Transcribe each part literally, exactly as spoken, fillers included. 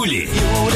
Юли.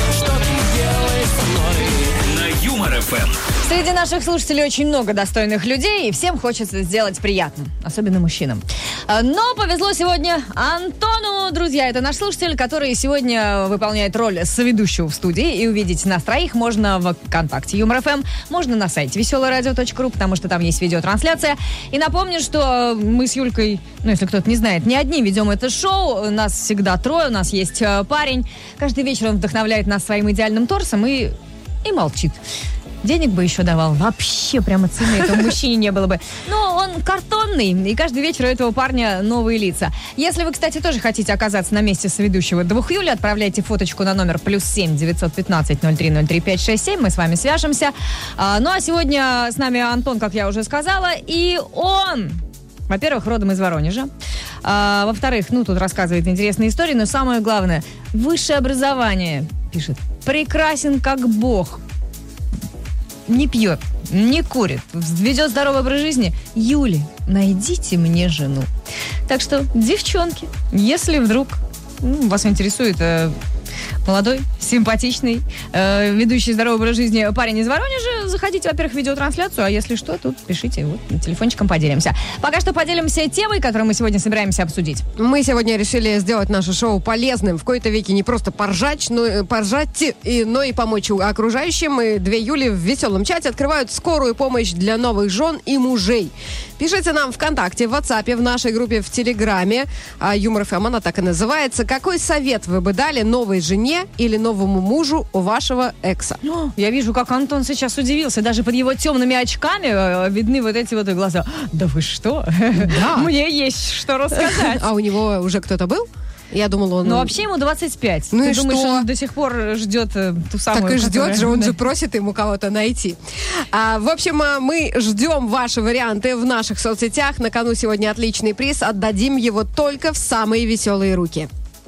На Юмор эф эм. Среди наших слушателей очень много достойных людей, и всем хочется сделать приятным, особенно мужчинам. Но повезло сегодня Антону, друзья. Это наш слушатель, который сегодня выполняет роль соведущего в студии. И увидеть нас троих можно в ВКонтакте Юмор эф эм, можно на сайте веселое радио точка ру, потому что там есть видеотрансляция. И напомню, что мы с Юлькой, ну, если кто-то не знает, не одни ведем это шоу. Нас всегда трое, у нас есть парень. Каждый вечер он вдохновляет нас своим идеальным торсом и, и молчит. Денег бы еще давал. Вообще прямо цены этому мужчине не было бы. Но он картонный, и каждый вечер у этого парня новые лица. Если вы, кстати, тоже хотите оказаться на месте соведущего двух Юли, отправляйте фоточку на номер плюс семь девятьсот пятнадцать ноль три ноль три пять шесть семь. Мы с вами свяжемся. А, ну, а сегодня с нами Антон, как я уже сказала, и он, во-первых, родом из Воронежа. А, во-вторых, ну, тут рассказывает интересные истории, но самое главное, высшее образование, пишет, прекрасен как бог. Не пьет, не курит, ведет здоровый образ жизни. Юли, найдите мне жену. Так что, девчонки, если вдруг ну, вас интересует э, молодой, симпатичный, э, ведущий здоровый образ жизни парень из Воронежа, заходите, во-первых, в видеотрансляцию, а если что, тут пишите, вот, телефончиком поделимся. Пока что поделимся темой, которую мы сегодня собираемся обсудить. Мы сегодня решили сделать наше шоу полезным. В кои-то веке не просто поржать, но, поржать, и, но и помочь окружающим. И две Юли в веселом чате открывают скорую помощь для новых жен и мужей. Пишите нам ВКонтакте, в WhatsApp, в нашей группе в Телеграме. Юмор эф эм, она так и называется. Какой совет вы бы дали новой жене или новому мужу у вашего экса? Я вижу, как Антон сейчас удивился. Даже под его темными очками видны вот эти вот глаза. Да вы что? Да. Мне есть что рассказать. А у него уже кто-то был? Я думала, он... Ну, вообще ему двадцать пять. Ну Ты и думаешь, что? он до сих пор ждет э, ту самую... Так и ждет которая... же, он да. же просит ему кого-то найти. А, в общем, мы ждем ваши варианты в наших соцсетях. На кону сегодня отличный приз. Отдадим его только в самые веселые руки.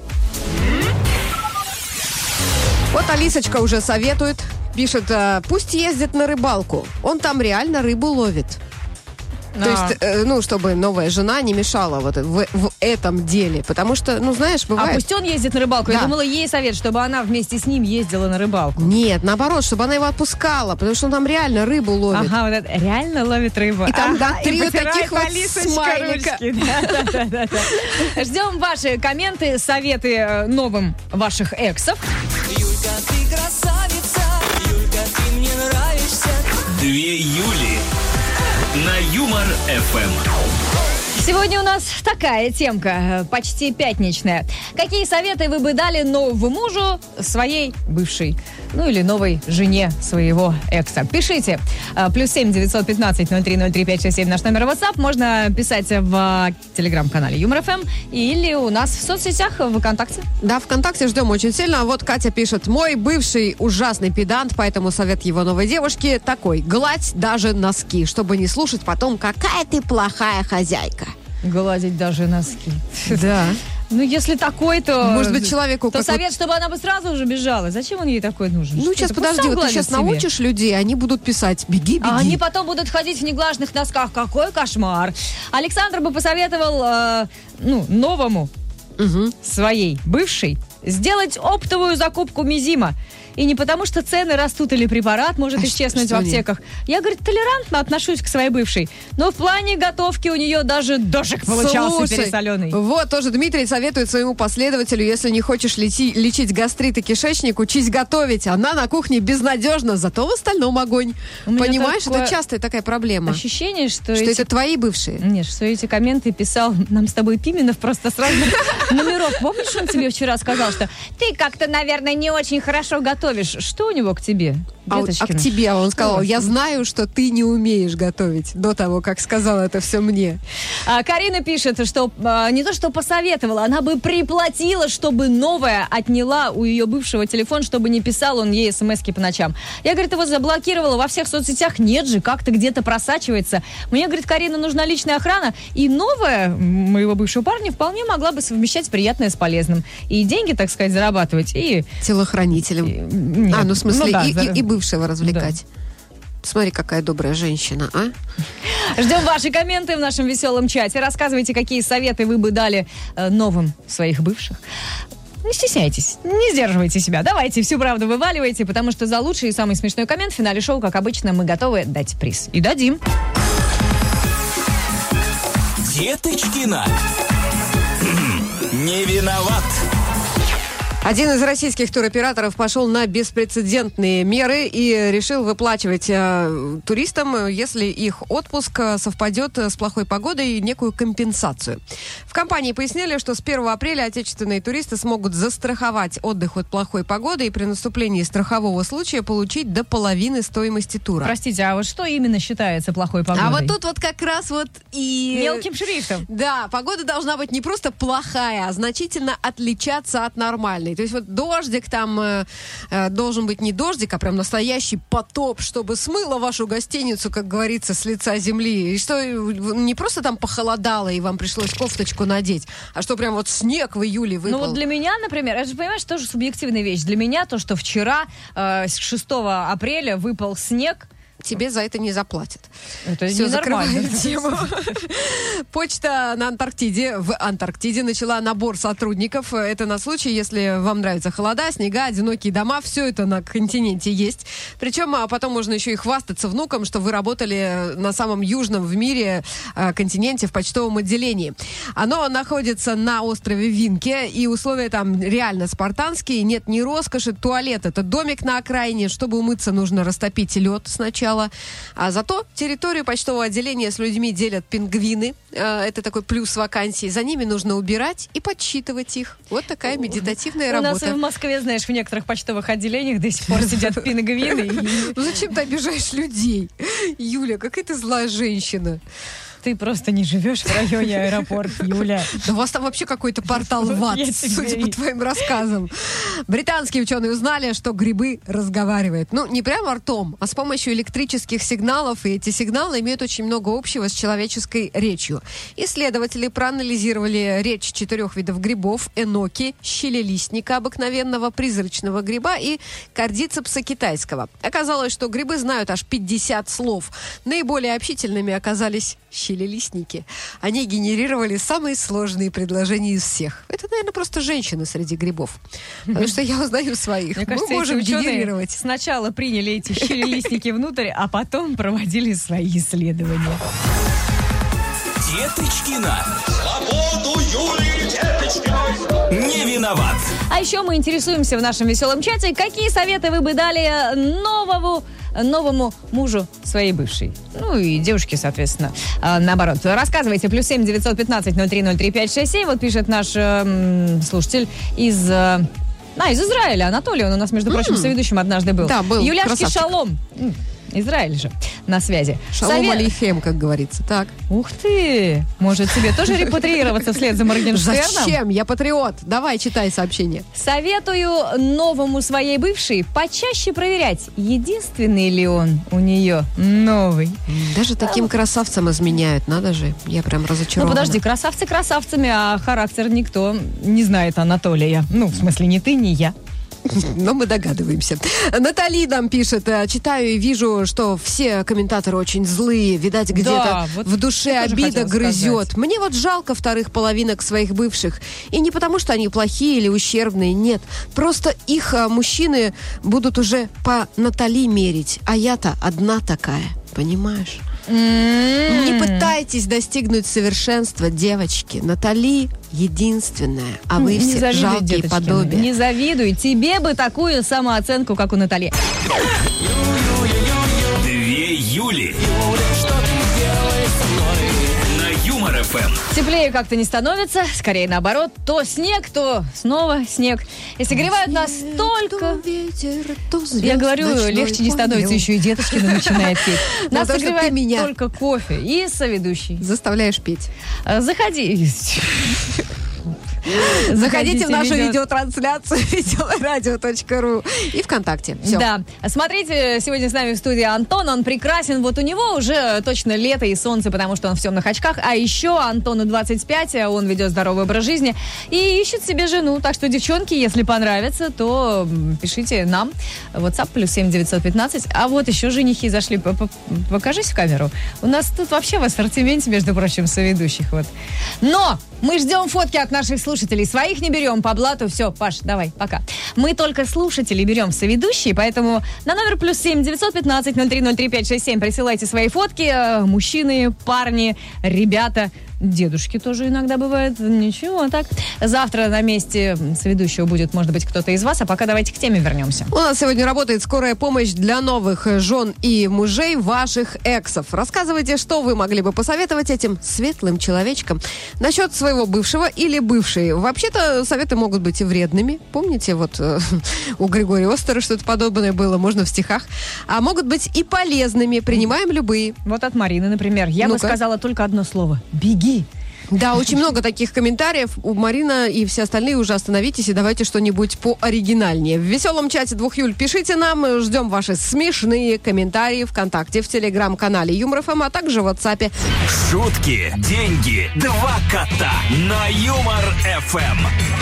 Вот Алисочка уже советует. Пишет, пусть ездит на рыбалку. Он там реально рыбу ловит. А. То есть, э, ну, чтобы новая жена не мешала вот в, в этом деле. Потому что, ну, знаешь, бывает... А пусть он ездит на рыбалку. Да. Я думала, ей совет, чтобы она вместе с ним ездила на рыбалку. Нет, наоборот, чтобы она его отпускала. Потому что он там реально рыбу ловит. Ага, вот это реально ловит рыбу. И там, ага, да, три и вот потирает таких вот Алисочка смайлика. ручки. Да, да, да, да, да. Ждем ваши комменты, советы э, новым ваших эксов. Юлька, ты красавица, Юлька, ты мне нравишься. Две Юли. На Юмор эф эм. Сегодня у нас такая темка, почти пятничная. Какие советы вы бы дали новому мужу своей бывшей, ну или новой жене своего экса? Пишите. Плюс семь девятьсот пятнадцать ноль три ноль три пять шесть семь наш номер WhatsApp. Можно писать в телеграм-канале Юмор эф эм или у нас в соцсетях в ВКонтакте. Да, ВКонтакте ждем очень сильно. А вот Катя пишет: мой бывший ужасный педант, поэтому совет его новой девушке такой: гладь даже носки, чтобы не слушать потом, какая ты плохая хозяйка. Гладить даже носки. Да. Ну, если такой, то... Может быть, человеку... То как совет, вот... чтобы она бы сразу уже бежала. Зачем он ей такой нужен? Ну, Что сейчас это? Пусть подожди, сам вот ты гладит сейчас себе. научишь людей, они будут писать: беги, беги. А они потом будут ходить в неглажных носках. Какой кошмар. Александр бы посоветовал, э, ну, новому Угу. своей бывшей сделать оптовую закупку Мизима. И не потому, что цены растут или препарат может А исчезнуть что в они? аптеках. Я, говорит, толерантно отношусь к своей бывшей. Но в плане готовки у нее даже дожик получался Слушай, пересоленый. Вот, тоже Дмитрий советует своему последователю: если не хочешь лети- лечить гастрит и кишечник, учись готовить. Она на кухне безнадежна, зато в остальном огонь. У меня Понимаешь, такое это частая такая проблема. Ощущение, что, Что эти... это твои бывшие. Нет, что эти комменты писал нам с тобой Пименов просто с разных номеров. Помнишь, он тебе вчера сказал, что ты как-то, наверное, не очень хорошо готовишь. Что у него к тебе? А, вот- а к тебе он сказал: я знаю, что ты не умеешь готовить, до того, как сказал это все мне. А, Карина пишет, что а, не то, что посоветовала, она бы приплатила, чтобы новая отняла у ее бывшего телефон, чтобы не писал он ей смс-ки по ночам. Я, говорит, его заблокировала во всех соцсетях. Нет же, как-то где-то просачивается. Мне, говорит, Карина, нужна личная охрана. И новая моего бывшего парня вполне могла бы совмещать приятное с полезным. И деньги, так сказать, зарабатывать. И... Телохранителем. и- нет. А, ну в смысле, Ну да, и, зар- и- и бывшего развлекать. Смотри, какая добрая женщина, а? Ждем ваши комменты в нашем веселом чате. Рассказывайте, какие советы вы бы дали э, новым своих бывших. Не стесняйтесь, не сдерживайте себя. Давайте всю правду вываливайте, потому что за лучший и самый смешной коммент в финале шоу, как обычно, мы готовы дать приз. И дадим. Деточкина. Не виноват. Один из российских туроператоров пошел на беспрецедентные меры и решил выплачивать э, туристам, если их отпуск совпадет с плохой погодой, некую компенсацию. В компании пояснили, что с первого апреля отечественные туристы смогут застраховать отдых от плохой погоды и при наступлении страхового случая получить до половины стоимости тура. Простите, а вот что именно считается плохой погодой? А вот тут вот как раз вот и... Мелким шрифтом. Да, погода должна быть не просто плохая, а значительно отличаться от нормальной. То есть вот дождик там э, э, должен быть не дождик, а прям настоящий потоп, чтобы смыло вашу гостиницу, как говорится, с лица земли. И что не просто там похолодало, и вам пришлось кофточку надеть, а что прям вот снег в июле выпал. Ну вот для меня, например, это же, понимаешь, тоже субъективная вещь. Для меня то, что вчера, э, шестого апреля, выпал снег, тебе за это не заплатят. Это Все, закрываем ненормально. тему. Почта на Антарктиде, в Антарктиде начала набор сотрудников. Это на случай, если вам нравятся холода, снега, одинокие дома. Все это на континенте есть. Причем а потом можно еще и хвастаться внукам, что вы работали на самом южном в мире а, континенте в почтовом отделении. Оно находится на острове Винке, и условия там реально спартанские. Нет ни роскоши, туалет — это домик на окраине. Чтобы умыться, нужно растопить лед сначала. А зато территорию почтового отделения с людьми делят пингвины. Это такой плюс вакансии. За ними нужно убирать и подсчитывать их. Вот такая медитативная У работа. нас в Москве, знаешь, в некоторых почтовых отделениях до сих пор сидят пингвины. Ну зачем ты обижаешь людей? Юля, какая ты злая женщина. Ты просто не живешь в районе аэропорт, Юля. Да у вас там вообще какой-то портал в ад, Я тебе судя и- по твоим рассказам. Британские ученые узнали, что грибы разговаривают. Ну, не прямо ртом, а с помощью электрических сигналов. И эти сигналы имеют очень много общего с человеческой речью. Исследователи проанализировали речь четырех видов грибов: эноки, щелелистника обыкновенного, призрачного гриба и кардицепса китайского. Оказалось, что грибы знают аж пятьдесят слов. Наиболее общительными оказались щелелистники. Они генерировали самые сложные предложения из всех. Это, наверное, просто женщины среди грибов. Потому что я узнаю своих. Мне Мы кажется, можем эти ученые генерировать. сначала приняли эти щелелистники внутрь, а потом проводили свои исследования. Деточкина. Свободу Юлии Деточкиной. Не виноват. А еще мы интересуемся в нашем веселом чате, какие советы вы бы дали новому новому мужу своей бывшей. Ну и девушке, соответственно, а, наоборот. Рассказывайте. Плюс семь девятьсот пятнадцать ноль три ноль три пять шесть семь. Вот пишет наш э, слушатель из... Э, а, из Израиля. Анатолий, он у нас, между прочим, соведущим однажды был. Да, был. Юляшки Красавчик. шалом. М, Израиль же на связи. Шалом Совет- алейхем, как говорится. Так. Ух ты! Может, тебе тоже репатриироваться вслед за Моргенштерном? Зачем? Я патриот. Давай, читай сообщение. Советую новому своей бывшей почаще проверять, единственный ли он у нее новый. Даже таким красавцам изменяют. Надо же. Я прям Ну, разочарована. подожди, красавцы красавцами, а характер никто не знает Анатолия. Ну, в смысле, ни ты, ни я. Но мы догадываемся. Натали нам пишет. э, Читаю и вижу, что все комментаторы очень злые. Видать, где-то вот в душе я тоже обида хотела грызет. сказать. Мне вот жалко вторых половинок своих бывших. И не потому, что они плохие или ущербные. Нет. Просто их а, мужчины будут уже по Натали мерить. А я-то одна такая. Понимаешь? Не пытайтесь достигнуть совершенства, девочки. Натали единственная, а вы Не все завидуй, жалкие деточкина, подобия. Не завидуй. Тебе бы такую самооценку, как у Натальи. Две Юли. На Юмор эф эм. Теплее как-то не становится, скорее наоборот. То снег, то снова снег. И согревают нас только... Я говорю, легче не становится, еще и деточкина начинает петь. Нас то, что ты согревает меня- только кофе и соведущий. Заставляешь петь. А, Заходи. Заходите в нашу видео- видеотрансляцию веселорадио точка ру и ВКонтакте. Все. Да. Смотрите, сегодня с нами в студии Антон. Он прекрасен. Вот у него уже точно лето и солнце, потому что он в темных очках. А еще Антону двадцать пять, он ведет здоровый образ жизни и ищет себе жену. Так что, девчонки, если понравится, то м, пишите нам. WhatsApp плюс семь девятьсот пятнадцать. А вот еще женихи зашли. П- п- Покажись в камеру. У нас тут вообще в ассортименте, между прочим, соведущих. Вот. Но Мы ждем фотки от наших слушателей. Своих не берем по блату. Все, Паш, давай, пока. Мы только слушателей берем соведущие, поэтому на номер плюс семь девятьсот пятнадцать ноль три ноль три пять шесть семь присылайте свои фотки. Мужчины, парни, ребята. Дедушки тоже иногда бывают. Ничего, так. Завтра на месте соведущего будет, может быть, кто-то из вас. А пока давайте к теме вернемся. У нас сегодня работает скорая помощь для новых жен и мужей ваших эксов. Рассказывайте, что вы могли бы посоветовать этим светлым человечкам насчет своего бывшего или бывшей. Вообще-то советы могут быть и вредными. Помните, вот э, у Григория Остера что-то подобное было, можно в стихах. А могут быть и полезными. Принимаем любые. Вот от Марины, например. Я Ну-ка. бы сказала только одно слово. Беги. Да, очень много таких комментариев. У Марина и все остальные уже остановитесь и давайте что-нибудь пооригинальнее. В веселом чате двух Юль пишите нам. Ждем ваши смешные комментарии ВКонтакте, в Телеграм-канале Юмор ФМ, а также в WhatsApp. Шутки, деньги, два кота на Юмор ФМ.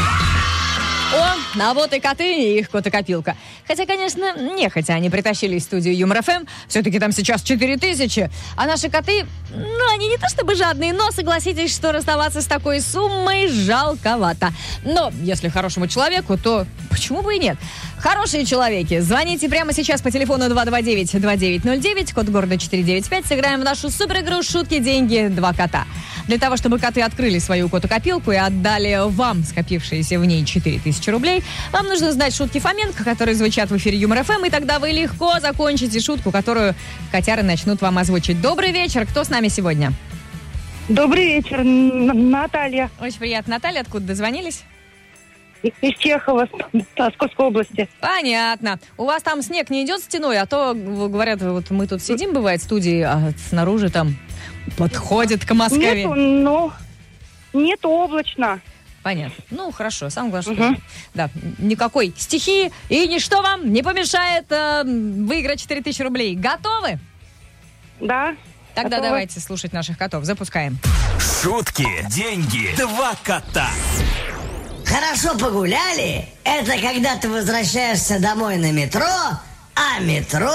О, а вот и коты, и их котокопилка. Хотя, конечно, нехотя они притащились в студию Юмор ФМ. Все-таки там сейчас четыре тысячи. А наши коты, ну, они не то чтобы жадные, но согласитесь, что расставаться с такой суммой жалковато. Но если хорошему человеку, то почему бы и нет? Хорошие человеки, звоните прямо сейчас по телефону два два девять два девять ноль девять, код города четыре девять пять. Сыграем в нашу суперигру «Шутки, деньги, два кота». Для того, чтобы коты открыли свою котокопилку и отдали вам скопившиеся в ней четыре тысячи рублей, вам нужно знать шутки Фоменко, которые звучат в эфире Юмор ФМ, и тогда вы легко закончите шутку, которую котяры начнут вам озвучить. Добрый вечер, кто с нами сегодня? Добрый вечер, Н- Наталья Очень приятно. Наталья, откуда дозвонились? из Чехова, с Московской области. Понятно. У вас там снег не идет стеной, а то, говорят, вот мы тут сидим, бывает, в студии, а снаружи там подходит к Москве. Нету, но нет облачно. Понятно. Ну, хорошо. Самое главное, Мгм. что да, никакой стихии и ничто вам не помешает э, выиграть четыре тысячи рублей. Готовы? Да. Тогда Готовы. давайте слушать наших котов. Запускаем. Шутки, деньги, два кота. Хорошо погуляли. Это когда ты возвращаешься домой на метро, а метро...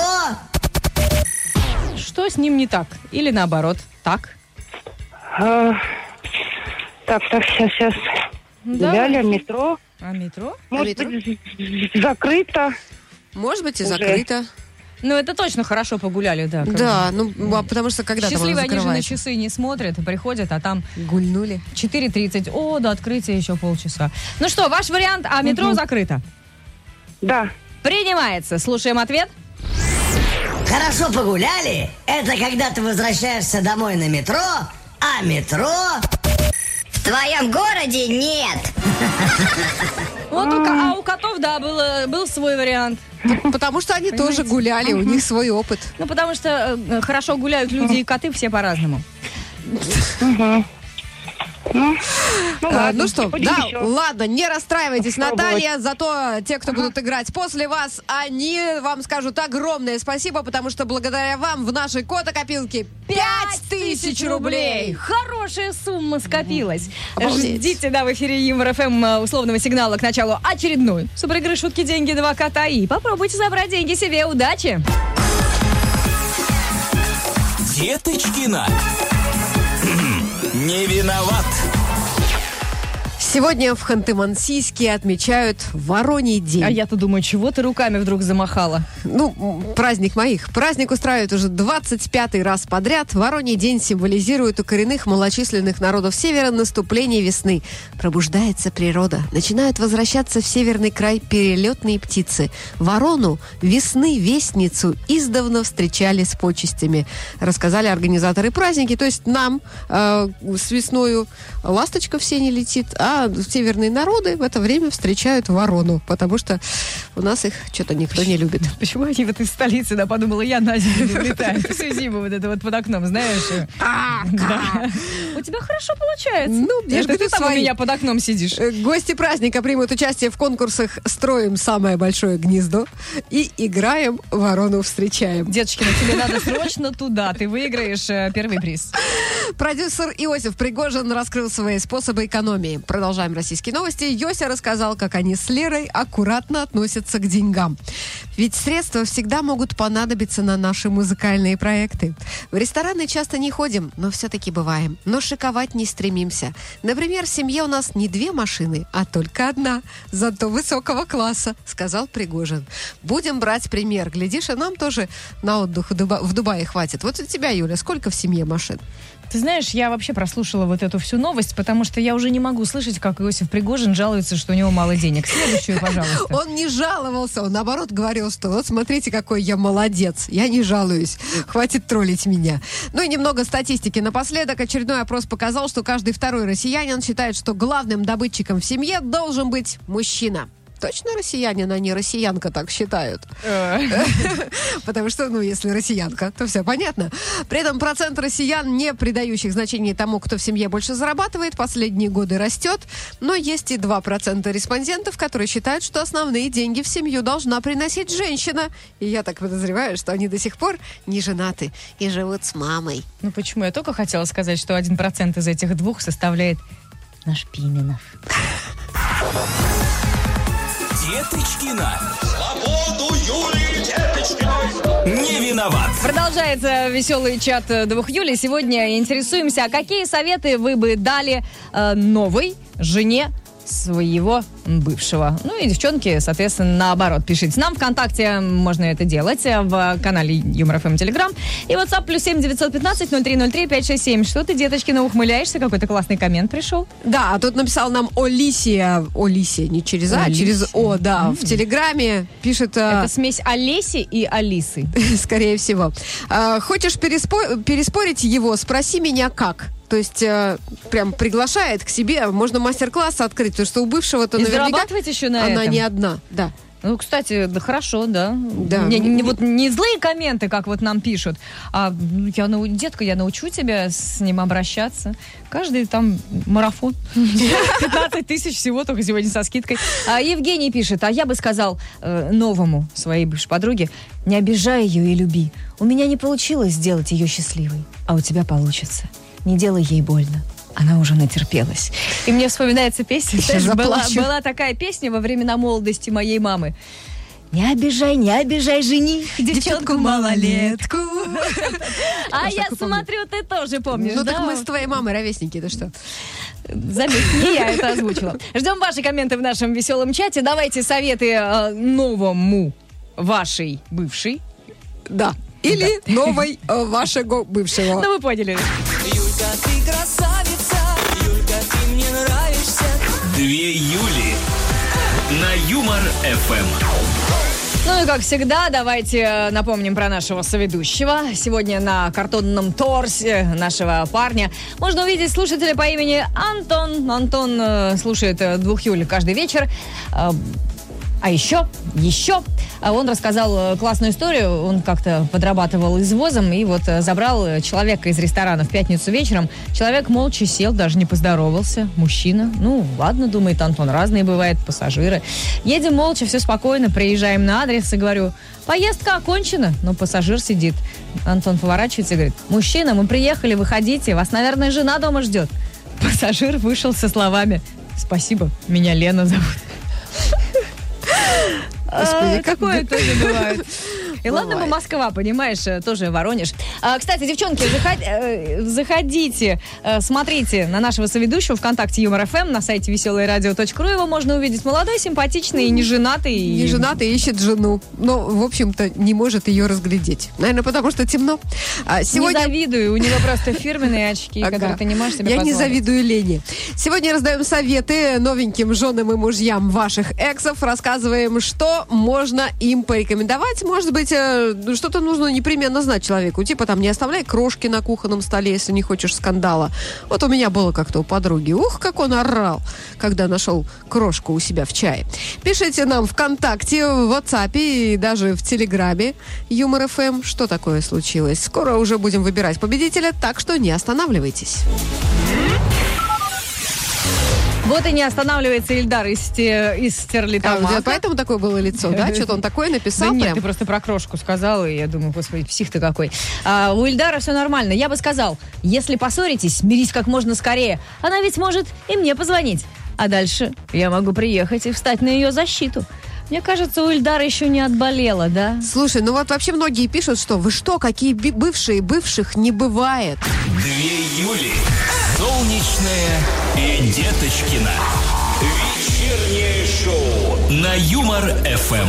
Что с ним не так? Или наоборот, так? А, так, так, сейчас, сейчас. Гуляли, метро. А метро? Может метро? быть, закрыто. Может быть, и Уже. закрыто. Ну, это точно хорошо погуляли, да. как Да, бы. ну, а потому что когда там оно Счастливые они же на закрывается? часы не смотрят и приходят, а там Гульнули. четыре тридцать. О, до открытия еще полчаса. Ну что, ваш вариант, а метро закрыто? Да. Принимается. Слушаем ответ. Хорошо погуляли. Это когда ты возвращаешься домой на метро, а метро... В твоем городе нет. Вот у, ко- а у котов, да, было, был свой вариант. Потому что они Понимаете? тоже гуляли, у них свой опыт. Ну, потому что э, хорошо гуляют люди и коты все по-разному. Ну, ну, А, ладно, ну что, будем да, еще. ладно, не расстраивайтесь, Попробовать. Наталья, зато те, кто будут играть после вас, они вам скажут огромное спасибо, потому что благодаря вам в нашей котокопилке пять тысяч рублей. Хорошая сумма скопилась. Обалдеть. Ждите, да, в эфире Юмор ФМ э, условного сигнала к началу очередной суперигры «Шутки, деньги, два кота». И попробуйте забрать деньги себе. Удачи! Деточкина. Не виноват. Сегодня в Ханты-Мансийске отмечают Вороний день. А я-то думаю, чего ты руками вдруг замахала? Ну, м, праздник моих. Праздник устраивают уже двадцать пятый раз подряд. Вороний день символизирует у коренных малочисленных народов Севера наступление весны. Пробуждается природа. Начинают возвращаться в северный край перелетные птицы. Ворону, весны вестницу, издавна встречали с почестями. Рассказали организаторы праздники. То есть нам э, с весною ласточка в сене летит, а северные народы в это время встречают ворону, потому что у нас их что-то никто не любит. Почему они в этой столице, да, подумала, я на зиму летаю. Всю зиму вот это вот под окном, знаешь? Да. У тебя хорошо получается. Ну, я же Это говорю, ты там у свои. меня под окном сидишь. Э, Гости праздника примут участие в конкурсах «Строим самое большое гнездо» и «Играем, ворону встречаем». Деточкина, тебе надо срочно туда. Ты выиграешь э, первый приз. Продюсер Иосиф Пригожин раскрыл свои способы экономии. Продолжаем российские новости. Йося рассказал, как они с Лерой аккуратно относятся к деньгам. Ведь средства всегда могут понадобиться на наши музыкальные проекты. В рестораны часто не ходим, но все-таки бываем. Но шиковать не стремимся. Например, в семье у нас не две машины, а только одна, зато высокого класса, сказал Пригожин. Будем брать пример. Глядишь, и нам тоже на отдых в, Дуба- в Дубае хватит. Вот у тебя, Юля, сколько в семье машин? Ты знаешь, я вообще прослушала вот эту всю новость, потому что я уже не могу слышать, как Иосиф Пригожин жалуется, что у него мало денег. Следующую, пожалуйста. Он не жаловался, он наоборот говорил, что вот смотрите, какой я молодец, я не жалуюсь, хватит троллить меня. Ну и немного статистики напоследок. Очередной опрос показал, что каждый второй россиянин считает, что главным добытчиком в семье должен быть мужчина. Точно россиянин, а не россиянка так считают? Потому что, ну, если россиянка, то все понятно. При этом процент россиян, не придающих значения тому, кто в семье больше зарабатывает, последние годы растет. Но есть и два процента респондентов, которые считают, что основные деньги в семью должна приносить женщина. И я так подозреваю, что они до сих пор не женаты и живут с мамой. Ну почему? Я только хотела сказать, что один процент из этих двух составляет наш Пименов. Деточкина. Свободу Юлии Деточкиной. Не виноват. Продолжается веселый чат двух Юли. Сегодня интересуемся, а какие советы вы бы дали э, новой жене своего бывшего. Ну и девчонки, соответственно, наоборот. Пишите нам. ВКонтакте можно это делать. В канале Юмор ФМ Телеграм. И WhatsApp плюс семь девятьсот пятнадцать ноль три ноль три пять шесть семь. Что ты, Деточкина, ухмыляешься? Какой-то классный коммент пришел. Да, а тут написал нам Олисия. Олисия, не через А, а через О, да. Mm-hmm. В Телеграме пишет... Это смесь Олеси и Алисы. Скорее всего. А, хочешь переспо- переспорить его? Спроси меня как. То есть э, прям приглашает к себе, можно мастер-класс открыть, потому что у бывшего-то и наверняка зарабатывать еще на она этом. не одна, да. Ну, кстати, да хорошо, да. Да. Не, не, вот не злые комменты, как вот нам пишут, а я нау... детка, я научу тебя с ним обращаться. Каждый там марафон. пятнадцать тысяч всего, только сегодня со скидкой. А Евгений пишет, а я бы сказал э, новому своей бывшей подруге, не обижай ее и люби. У меня не получилось сделать ее счастливой, а у тебя получится. Не делай ей больно. Она уже натерпелась. И мне вспоминается песня. Знаешь, была, была такая песня во времена молодости моей мамы. Не обижай, не обижай жених, девчонку-малолетку. А я смотрю, ты тоже помнишь, да? Ну так мы с твоей мамой ровесники, ты что? Заметь, не я это озвучила. Ждем ваши комменты в нашем веселом чате. Давайте советы э, новому вашей бывшей. Да. Или да. новой э, вашего бывшего. Ну вы поняли. Юлька, ты красавица, Юлька, ты мне нравишься. Две Юли на Юмор ФМ. Ну и как всегда, давайте напомним про нашего соведущего. Сегодня на картонном торсе нашего парня можно увидеть слушателя по имени Антон. Антон э, слушает двух Юль каждый вечер. Э, А еще, еще, он рассказал классную историю. Он как-то подрабатывал извозом и вот забрал человека из ресторана в пятницу вечером. Человек молча сел, даже не поздоровался. Мужчина. Ну, ладно, думает Антон, разные бывают пассажиры. Едем молча, все спокойно, приезжаем на адрес и говорю, поездка окончена, но пассажир сидит. Антон поворачивается и говорит, мужчина, мы приехали, выходите, вас, наверное, жена дома ждет. Пассажир вышел со словами, спасибо, меня Лена зовут. Господи, а, какое тоже бывает. И бывает. Ладно бы Москва, понимаешь, тоже Воронеж. А, кстати, девчонки, заход, э, заходите, э, смотрите на нашего соведущего ВКонтакте Юмор ФМ, на сайте веселое радио точка ру. Его можно увидеть молодой, симпатичный, неженатый. И... Неженатый, ищет жену. Но, в общем-то, не может ее разглядеть. Наверное, потому что темно. А сегодня... Не завидую, у него просто фирменные очки, ага. которые ты не можешь себе Я позволить. не завидую Лене. Сегодня раздаем советы новеньким женам и мужьям ваших эксов. Рассказываем, что можно им порекомендовать. Может быть, что-то нужно непременно знать человеку. Типа там не оставляй крошки на кухонном столе, если не хочешь скандала. Вот у меня было как-то у подруги. Ух, как он орал, когда нашел крошку у себя в чае. Пишите нам ВКонтакте, в WhatsApp и даже в Телеграме Юмор ФМ, что такое случилось. Скоро уже будем выбирать победителя, так что не останавливайтесь. Вот и не останавливается Ильдар из, из Стерлитамака. А, поэтому такое было лицо, да? Что-то он такое написал? Да нет, прям? ты просто про крошку сказал, и я думаю, господи, псих ты какой. А, у Ильдара все нормально. Я бы сказал, если поссоритесь, мирись как можно скорее. Она ведь может и мне позвонить. А дальше я могу приехать и встать на ее защиту. Мне кажется, у Ильдара еще не отболело, да? Слушай, ну вот вообще многие пишут, что вы что, какие бывшие, бывших не бывает. Две Юли. Солнечная и Деточкина. Вечернее шоу на Юмор-эф эм.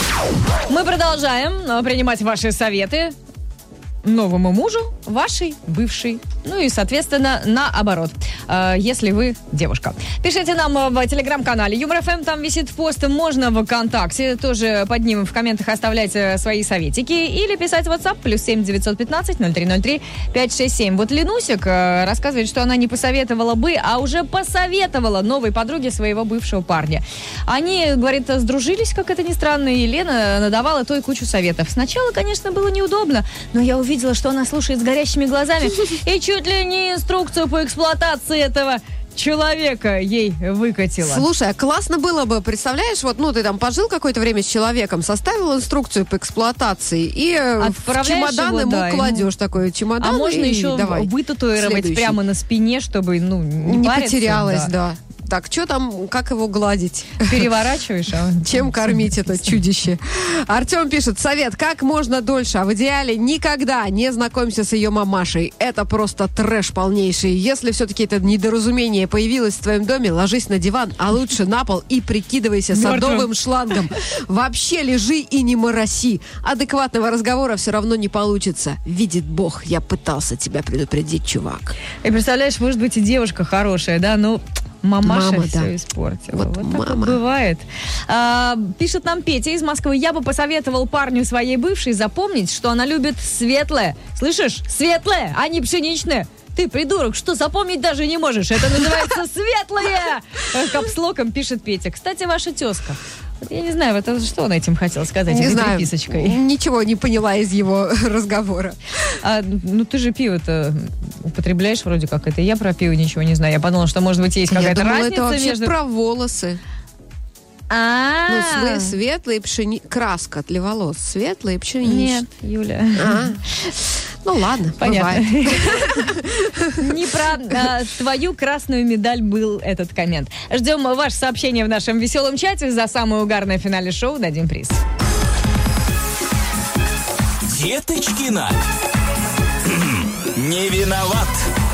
Мы продолжаем э, принимать ваши советы новому мужу, вашей бывшей. Ну и, соответственно, наоборот, э, если вы девушка. Пишите нам в телеграм-канале Юмор-эф эм, там висит пост. Можно в ВКонтакте, тоже под ним в комментах оставлять э, свои советики. Или писать в WhatsApp, плюс семь девятьсот пятнадцать ноль три ноль три пять шесть семь. Вот Ленусик э, рассказывает, что она не посоветовала бы, а уже посоветовала новой подруге своего бывшего парня. Они, говорит, сдружились, как это ни странно, и Лена надавала той кучу советов. Сначала, конечно, было неудобно, но я увидела, что она слушает с горящими глазами и чуть ли не инструкцию по эксплуатации этого человека ей выкатила. Слушай, а классно было бы, представляешь, вот, ну, ты там пожил какое-то время с человеком, составил инструкцию по эксплуатации и в чемодан его, ему да, кладешь ему... такой чемодан. А можно и еще давай. вытатуировать Следующий. прямо на спине, чтобы, ну, не, не париться, потерялась, да. да. Так, что там, как его гладить? Переворачиваешь, а он... Чем кормить это чудище? Артем пишет, совет, как можно дольше, а в идеале никогда не знакомься с ее мамашей. Это просто трэш полнейший. Если все-таки это недоразумение появилось в твоем доме, ложись на диван, а лучше на пол и прикидывайся садовым шлангом. Вообще лежи и не мороси. Адекватного разговора все равно не получится. Видит Бог, я пытался тебя предупредить, чувак. И представляешь, может быть и девушка хорошая, да, ну... Мамаша Мама, все да. испортила. Вот Вот, мама. так вот бывает. А, пишет нам Петя из Москвы. Я бы посоветовал парню своей бывшей запомнить, что она любит светлое. Слышишь? Светлое, а не пшеничное. Ты, придурок, что запомнить даже не можешь? Это называется светлое! Капслоком пишет Петя. Кстати, ваша тезка. Вот я не знаю, вот это что он этим хотел сказать? Не этой знаю, приписочкой? ничего не поняла из его разговора. А, ну, ты же пиво-то употребляешь вроде как это. Я про пиво ничего не знаю. Я подумала, что, может быть, есть Я какая-то думала, разница это вообще между... про волосы. А, Ну, све- светлые пшени... Краска для волос. Светлые пшеничные. Нет, Юля. А. Ну, ладно, Понятно. бывает. Не про а, твою красную медаль был этот коммент. Ждем ваше сообщение в нашем веселом чате. За самое угарное финале шоу дадим приз. Деточкина. Не виноват.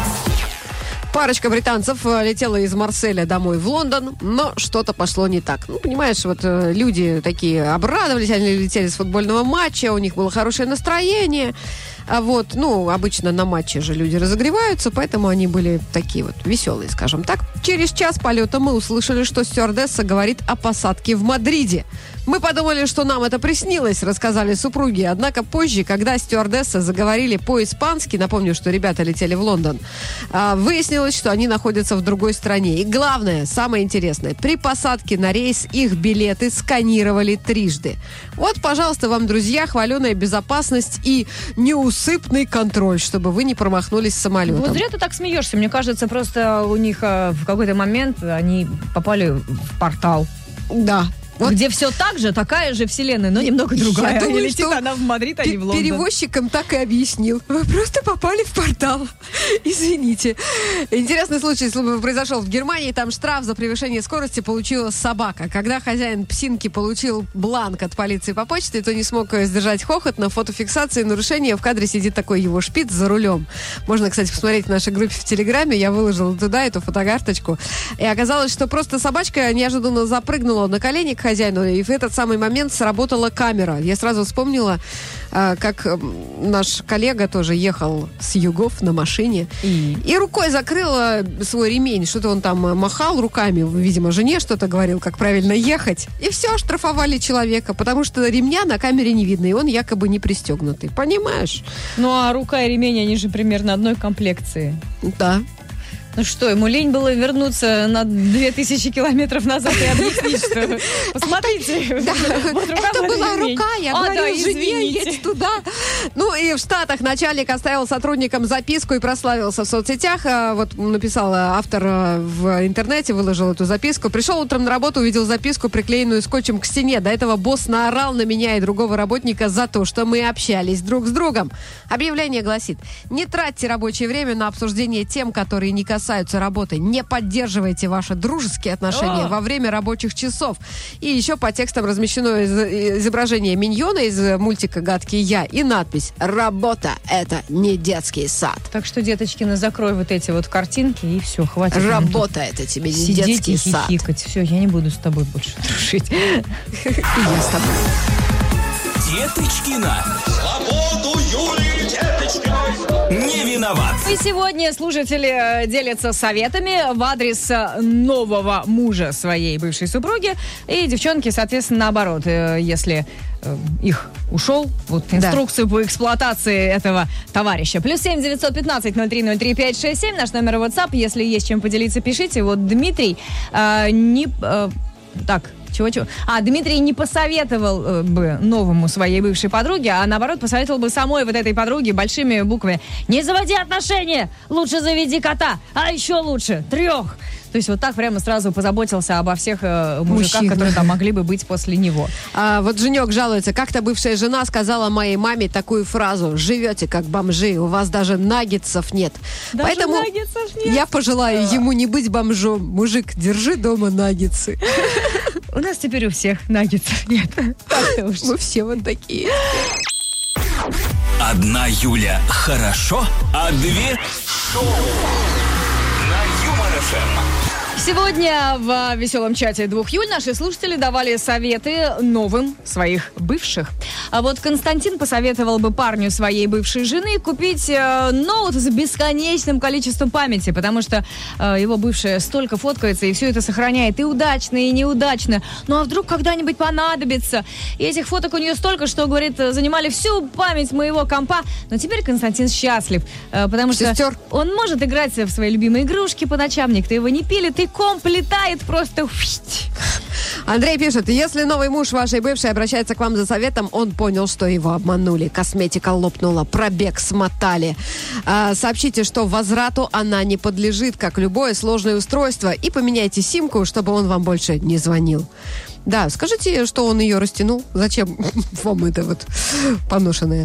Парочка британцев э, летела из Марселя домой в Лондон, но что-то пошло не так. Ну, понимаешь, вот э, люди такие обрадовались, они летели с футбольного матча, у них было хорошее настроение. А вот, ну, обычно на матче же люди разогреваются, поэтому они были такие вот веселые, скажем так. Через час полета мы услышали, что стюардесса говорит о посадке в Мадриде. Мы подумали, что нам это приснилось, рассказали супруги. Однако позже, когда стюардессы заговорили по-испански, напомню, что ребята летели в Лондон, выяснилось, что они находятся в другой стране. И главное, самое интересное, при посадке на рейс их билеты сканировали трижды. Вот, пожалуйста, вам, друзья, хваленая безопасность и неусыпный контроль, чтобы вы не промахнулись самолетом. Вот зря ты так смеешься. Мне кажется, просто у них э, в какой-то момент они попали в портал. Да. Вот. Где все так же, такая же вселенная, но немного другая. Я думаю, и летит что она в Мадрид, а не в Лондон. Перевозчикам так и объяснил. Вы просто попали в портал. Извините. Интересный случай произошел в Германии. Там штраф за превышение скорости получила собака. Когда хозяин псинки получил бланк от полиции по почте, то не смог сдержать хохот. На фотофиксации нарушения в кадре сидит такой его шпиц за рулем. Можно, кстати, посмотреть в нашей группе в Телеграме. Я выложила туда эту фотокарточку. И оказалось, что просто собачка неожиданно запрыгнула на колени к хозяину, и в этот самый момент сработала камера. Я сразу вспомнила, как наш коллега тоже ехал с югов на машине и, и рукой закрыла свой ремень. Что-то он там махал руками, видимо, жене что-то говорил, как правильно ехать. И все, оштрафовали человека, потому что ремня на камере не видно, и он якобы не пристегнутый. Понимаешь? Ну, а рука и ремень, они же примерно одной комплекции. Да. Ну что, ему лень было вернуться на две тысячи километров назад и объяснить, что посмотрите, да, вот рука, это вот была ремень. рука, я а, говорю, да, жене извините. едь туда. Ну и в Штатах начальник оставил сотрудникам записку и прославился в соцсетях. Вот написал автор в интернете, выложил эту записку. Пришел утром на работу, увидел записку, приклеенную скотчем к стене. До этого босс наорал на меня и другого работника за то, что мы общались друг с другом. Объявление гласит: не тратьте рабочее время на обсуждение тем, которые не касаются касаются работы. Не поддерживайте ваши дружеские отношения О! во время рабочих часов. И еще по текстам размещено из- изображение миньона из мультика «Гадкий я» и надпись «Работа – это не детский сад». Так что, деточкина, закрой вот эти вот картинки, и все, хватит. нам тут Работа – это тебе не сидеть детский и сад. хихикать. Все, я не буду с тобой больше дружить. И я с тобой. Деточкина. Свободу Юлии Деточкиной. Не виноват. И сегодня слушатели э, делятся советами в адрес э, нового мужа своей бывшей супруги. И девчонки, соответственно, наоборот. Э, если э, их ушел, вот инструкцию по эксплуатации этого товарища. Плюс семь девятьсот пятнадцать ноль три ноль три пять шесть семь. Наш номер WhatsApp. Если есть чем поделиться, пишите. Вот Дмитрий э, не... Э, так... Чего-чего? А, Дмитрий не посоветовал э, бы новому своей бывшей подруге, а наоборот посоветовал бы самой вот этой подруге большими буквами: не заводи отношения, лучше заведи кота, а еще лучше трех. То есть вот так прямо сразу позаботился обо всех э, мужиках, Мужчин. которые там могли бы быть после него. А вот Женек жалуется. Как-то бывшая жена сказала моей маме такую фразу: живете как бомжи, у вас даже наггетсов нет. Даже Поэтому наггетсов нет. я пожелаю ему не быть бомжом. Мужик, держи дома наггетсы. У нас теперь у всех наггетсов нет. Так-то уж. Мы все вот такие. Одна Юля хорошо, а две шоу на Юмор ФМ. Сегодня в веселом чате двух Юль наши слушатели давали советы новым своих бывших. А вот Константин посоветовал бы парню своей бывшей жены купить э, ноут с бесконечным количеством памяти, потому что э, его бывшая столько фоткается и все это сохраняет и удачно, и неудачно. Ну а вдруг когда-нибудь понадобится? И этих фоток у нее столько, что, говорит, занимали всю память моего компа. Но теперь Константин счастлив, э, потому что Шестер. он может играть в свои любимые игрушки по ночам, никто его не пилит, и комп летает просто. Андрей пишет: если новый муж вашей бывшей обращается к вам за советом, он понял, что его обманули. Косметика лопнула, пробег смотали. А, сообщите, что возврату она не подлежит, как любое сложное устройство, и поменяйте симку, чтобы он вам больше не звонил. Да, скажите, что он ее растянул. Зачем вам это вот поношенное?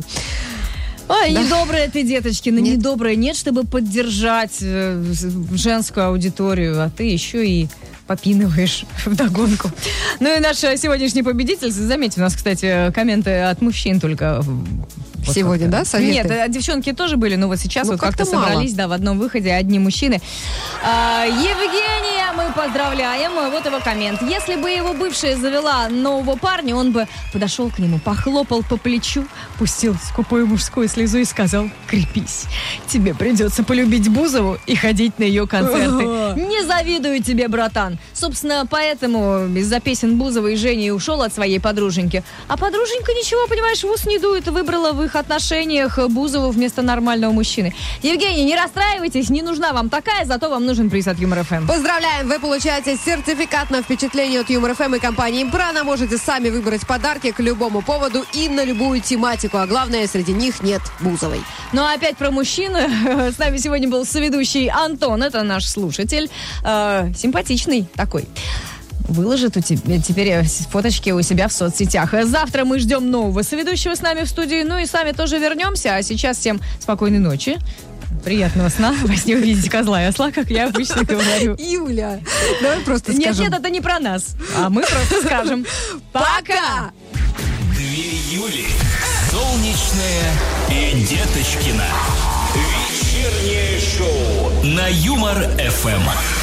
Ой, Да. недобрая ты, деточкина, Нет. недобрая. Нет, чтобы поддержать э, женскую аудиторию, а ты еще и попинываешь вдогонку. Ну и наш сегодняшний победитель, заметьте, у нас, кстати, комменты от мужчин только... вот Сегодня, как-то. да, советы? Нет, а девчонки тоже были, но вот сейчас Ну, вот как-то, как-то мало. собрались, да, в одном выходе одни мужчины. А, Евгения мы поздравляем. Вот его коммент. Если бы его бывшая завела нового парня, он бы подошел к нему, похлопал по плечу, пустил скупую мужскую слезу и сказал: крепись. Тебе придется полюбить Бузову и ходить на ее концерты. Не завидую тебе, братан. Собственно, поэтому из-за песен Бузовой и Жени ушел от своей подруженьки. А подруженька ничего, понимаешь, в ус не дует, выбрала в их отношениях Бузову вместо нормального мужчины. Евгений, не расстраивайтесь, не нужна вам такая, зато вам нужен приз от Юмор ФМ. Поздравляем! Вы получаете сертификат на впечатление от Юмор ФМ и компании Импрана. Можете сами выбрать подарки к любому поводу и на любую тематику. А главное, среди них нет Бузовой. Ну а опять про мужчин. С нами сегодня был соведущий Антон, это наш слушатель. Э, симпатичный такой. Выложит у тебя теперь фоточки у себя в соцсетях. Завтра мы ждем нового соведущего с нами в студии. Ну и сами тоже вернемся. А сейчас всем спокойной ночи. Приятного сна. Во сне увидите козла и осла, как я обычно говорю. Юля, давай просто Нет, скажем. нет, это не про нас. А мы просто скажем пока! Две Юли. Солнечная и Деточкина. Вечернее шоу на Юмор ФМ.